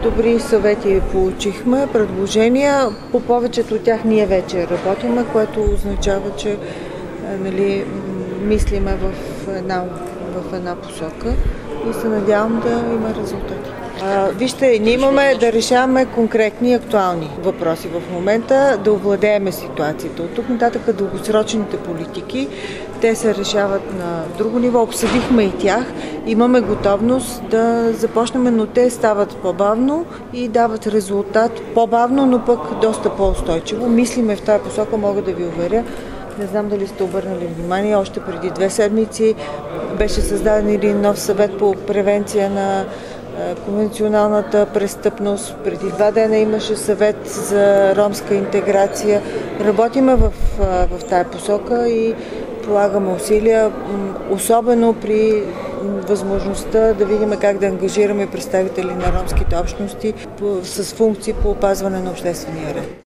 Добри съвети получихме, предложения. По повечето от тях ние вече работиме, което означава, че нали, мислиме в една посока и се надявам да има резултати. Вижте, ние имаме да решаваме конкретни и актуални въпроси в момента, да овладееме ситуацията. От тук нататък дългосрочните политики, те се решават на друго ниво. Обсъдихме и тях. Имаме готовност да започнем, но те стават по-бавно и дават резултат по-бавно, но пък доста по-устойчиво. Мислиме в тази посока, мога да ви уверя. Не знам дали сте обърнали внимание, още преди 2 седмици беше създаден един нов съвет по превенция на конвенционалната престъпност. Преди 2 дена имаше съвет за ромска интеграция. Работиме в тая посока и полагаме усилия, особено при възможността да видим как да ангажираме представители на ромските общности с функции по опазване на обществения ред.